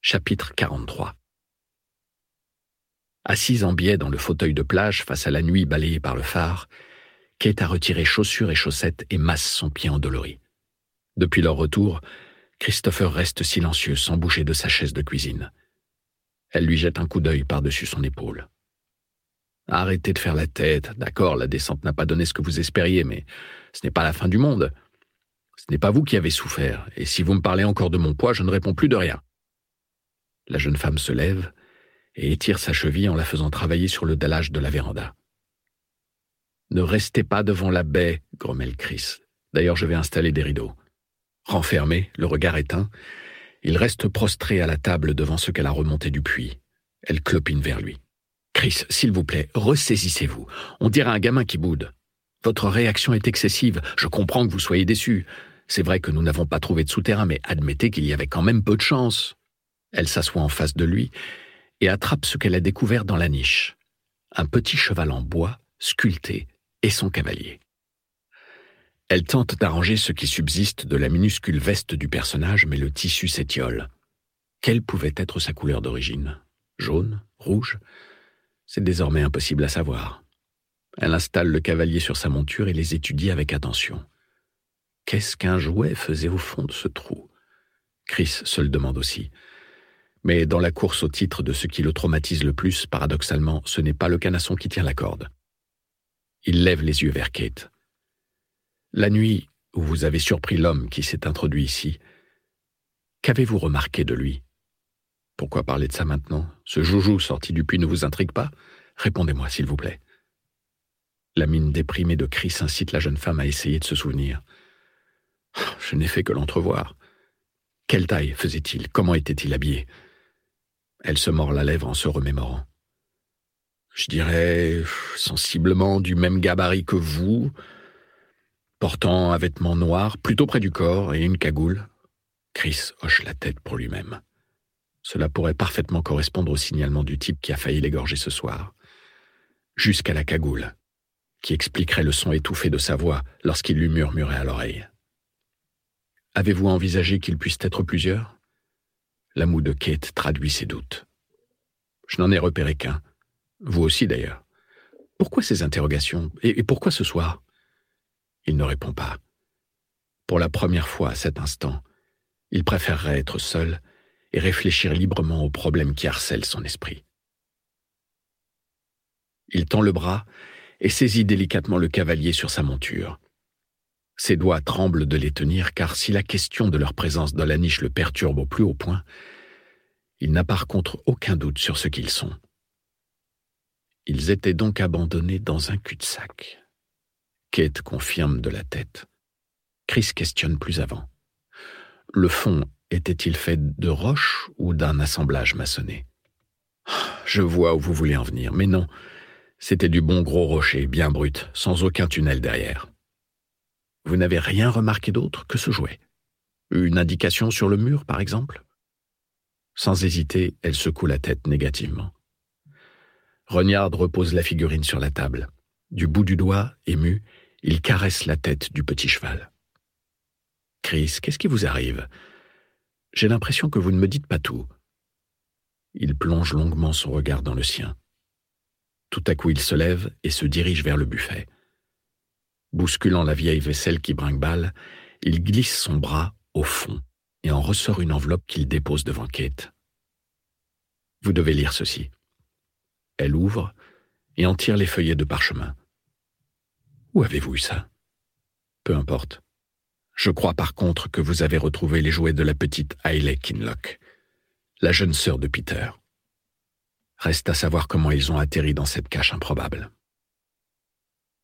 Chapitre 43. Assise en biais dans le fauteuil de plage face à la nuit balayée par le phare, Kate a retiré chaussures et chaussettes et masse son pied endolori. Depuis leur retour, Christopher reste silencieux sans bouger de sa chaise de cuisine. Elle lui jette un coup d'œil par-dessus son épaule. « Arrêtez de faire la tête. D'accord, la descente n'a pas donné ce que vous espériez, mais ce n'est pas la fin du monde. Ce n'est pas vous qui avez souffert, et si vous me parlez encore de mon poids, je ne réponds plus de rien. » La jeune femme se lève et étire sa cheville en la faisant travailler sur le dallage de la véranda. « Ne restez pas devant la baie, grommelle Chris. D'ailleurs, je vais installer des rideaux. » Renfermé, le regard éteint, il reste prostré à la table devant ce qu'elle a remonté du puits. Elle clopine vers lui. « Chris, s'il vous plaît, ressaisissez-vous. On dirait un gamin qui boude. Votre réaction est excessive. Je comprends que vous soyez déçu. C'est vrai que nous n'avons pas trouvé de souterrain, mais admettez qu'il y avait quand même peu de chance. » Elle s'assoit en face de lui et attrape ce qu'elle a découvert dans la niche. Un petit cheval en bois, sculpté, et son cavalier. Elle tente d'arranger ce qui subsiste de la minuscule veste du personnage, mais le tissu s'étiole. Quelle pouvait être sa couleur d'origine ? Jaune ? Rouge ? C'est désormais impossible à savoir. Elle installe le cavalier sur sa monture et les étudie avec attention. Qu'est-ce qu'un jouet faisait au fond de ce trou ? Chris se le demande aussi. Mais dans la course au titre de ce qui le traumatise le plus, paradoxalement, ce n'est pas le canasson qui tient la corde. Il lève les yeux vers Kate. « La nuit où vous avez surpris l'homme qui s'est introduit ici, qu'avez-vous remarqué de lui ? Pourquoi parler de ça maintenant ? Ce joujou sorti du puits ne vous intrigue pas ? Répondez-moi, s'il vous plaît. » La mine déprimée de Chris incite la jeune femme à essayer de se souvenir. « Je n'ai fait que l'entrevoir. Quelle taille faisait-il ? Comment était-il habillé ? » Elle se mord la lèvre en se remémorant. « Je dirais sensiblement du même gabarit que vous, portant un vêtement noir, plutôt près du corps, et une cagoule. » Chris hoche la tête pour lui-même. Cela pourrait parfaitement correspondre au signalement du type qui a failli l'égorger ce soir. Jusqu'à la cagoule, qui expliquerait le son étouffé de sa voix lorsqu'il lui murmurait à l'oreille. « Avez-vous envisagé qu'ils puissent être plusieurs ?» La moue de Kate traduit ses doutes. « Je n'en ai repéré qu'un. Vous aussi, d'ailleurs. Pourquoi ces interrogations ? Et pourquoi ce soir ?» Il ne répond pas. Pour la première fois à cet instant, il préférerait être seul et réfléchir librement aux problèmes qui harcèlent son esprit. Il tend le bras et saisit délicatement le cavalier sur sa monture. Ses doigts tremblent de les tenir, car si la question de leur présence dans la niche le perturbe au plus haut point, il n'a par contre aucun doute sur ce qu'ils sont. Ils étaient donc abandonnés dans un cul-de-sac. Kate confirme de la tête. Chris questionne plus avant. Le fond était-il fait de roches ou d'un assemblage maçonné ? Je vois où vous voulez en venir, mais non, c'était du bon gros rocher, bien brut, sans aucun tunnel derrière. Vous n'avez rien remarqué d'autre que ce jouet ? Une indication sur le mur, par exemple ? Sans hésiter, elle secoue la tête négativement. Rognard repose la figurine sur la table. Du bout du doigt, ému, il caresse la tête du petit cheval. « Chris, qu'est-ce qui vous arrive ? J'ai l'impression que vous ne me dites pas tout. » Il plonge longuement son regard dans le sien. Tout à coup, il se lève et se dirige vers le buffet. Bousculant la vieille vaisselle qui brinque-balle, il glisse son bras au fond et en ressort une enveloppe qu'il dépose devant Kate. « Vous devez lire ceci. » Elle ouvre et en tire les feuillets de parchemin. « Où avez-vous eu ça ? » Peu importe. Je crois par contre que vous avez retrouvé les jouets de la petite Hayley Kinloch, la jeune sœur de Peter. Reste à savoir comment ils ont atterri dans cette cache improbable.